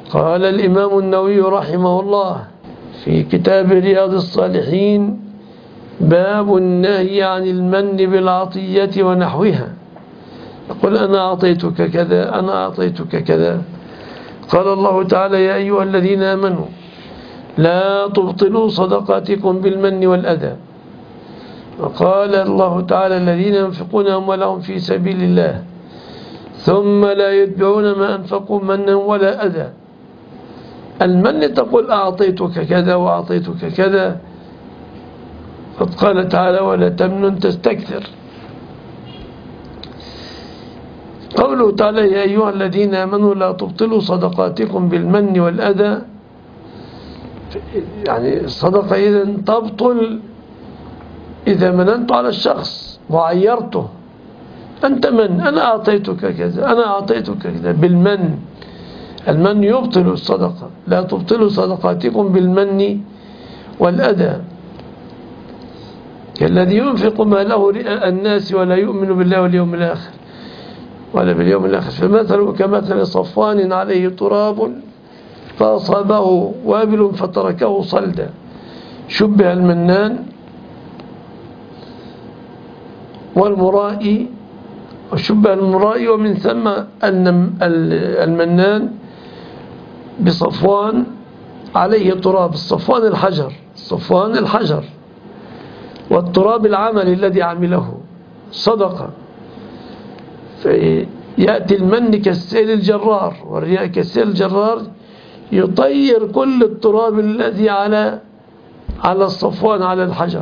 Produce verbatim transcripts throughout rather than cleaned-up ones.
قال الإمام النووي رحمه الله في كتاب رياض الصالحين: باب النهي عن المن بالعطية ونحوها. يقول: أنا أعطيتك كذا، أنا أعطيتك كذا. قال الله تعالى: يا أيها الذين آمنوا لا تبطلوا صدقاتكم بالمن والأذى. وقال الله تعالى: الذين ينفقون أموالهم في سبيل الله ثم لا يتبعون ما أنفقوا منا ولا أذى. المن تقول أعطيتك كذا وأعطيتك كذا، قد قال تعالى: ولا تمنن تستكثر. قوله تعالى: يا أيها الذين آمنوا لا تبطلوا صدقاتكم بالمن والأذى، يعني الصدقة إذن تبطل إذا مننت على الشخص وعيرته: أنت من؟ أنا أعطيتك كذا، أنا أعطيتك كذا بالمن. المن يبطل الصدقة. لا تبطلوا صدقاتكم بالمن والأذى كالذي ينفق ماله رئاء الناس ولا يؤمن بالله واليوم الآخر ولا باليوم الآخر، فمثله كمثل صفوان عليه تراب فأصابه وابل فتركه صلدا. شبه المنان والمرائي، وشبه المرائي ومن ثم أن المنان بصفوان عليه تراب. الصفوان الحجر، الصفوان الحجر، والتراب العمل الذي عمله صدقة. فيأتي المن كالسيل الجرار والرياء كالسيل الجرار، يطير كل التراب الذي على على الصفوان على الحجر،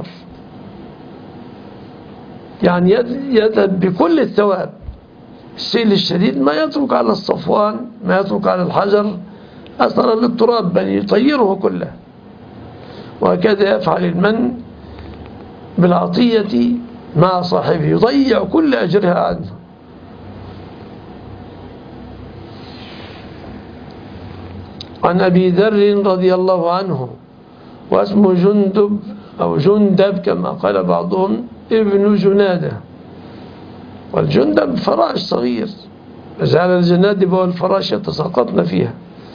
يعني يذهب بكل الثواب. السيل الشديد ما يترك على الصفوان، ما يترك على الحجر أثرا للتراب، بل يطيره كله. وهكذا يفعل المن بالعطية مع صاحبه، يضيع كل أجرها عنه. عن أبي ذر رضي الله عنه، واسمه جندب أو جندب كما قال بعضهم، ابن جنادة. والجندب فراش صغير، جعل الجنادب والفراش يتساقطن فيها.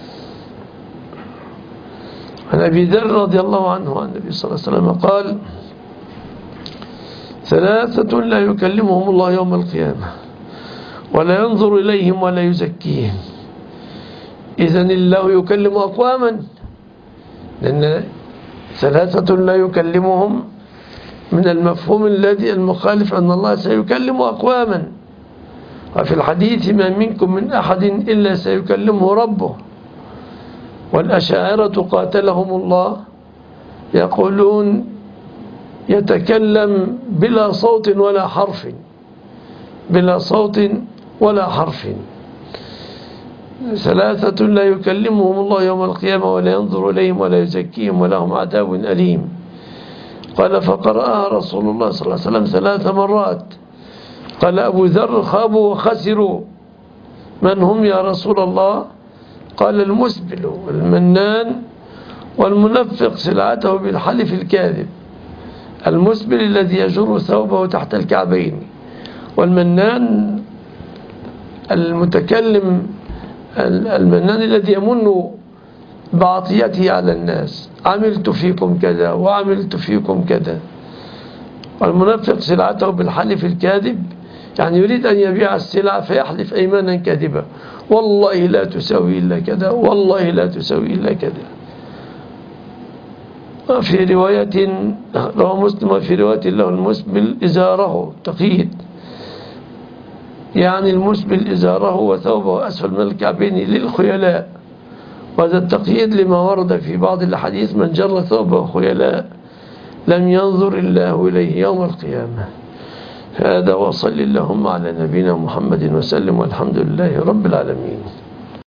عن أبي ذر رضي الله عنه عن النبي صلى الله عليه وسلم قال: ثلاثة لا يكلمهم الله يوم القيامة ولا ينظر إليهم ولا يزكيهم. إذن الله يكلم أقواما، لأن ثلاثة لا يكلمهم من المفهوم الذي المخالف أن الله سيكلم أقواما. وفي الحديث: ما منكم من أحد إلا سيكلمه ربه. والأشاعرة قاتلهم الله يقولون: يتكلم بلا صوت ولا حرف، بلا صوت ولا حرف. ثلاثة لا يكلمهم الله يوم القيامة ولا ينظر إليهم ولا يزكيهم ولهم عذاب أليم. قال: فقرأها رسول الله صلى الله عليه وسلم ثلاث مرات. قال أبو ذر: خابوا وخسروا. من هم يا رسول الله؟ قال: المسبل والمنان والمنفق سلعته بالحلف الكاذب. المسبل الذي يجر ثوبه تحت الكعبين، والمنان المتكلم المنان الذي يمن بعطيته على الناس: عملت فيكم كذا وعملت فيكم كذا. والمنفق سلعته بالحلف الكاذب، يعني يريد أن يبيع السلع فيحلف أيمانا كاذبة: والله لا تساوي إلا كذا، والله لا تساوي إلا كذا. في رواية رواه مسلم: في رواية له المسبل إزاره تقييد، يعني المسبل إزاره وثوبه أسفل من الكعبين للخيلاء. وهذا التقييد لما ورد في بعض الحديث: من جر ثوبه خيلاء لم ينظر الله إليه يوم القيامة. هذا، وصل اللهم على نبينا محمد وسلم، والحمد لله رب العالمين.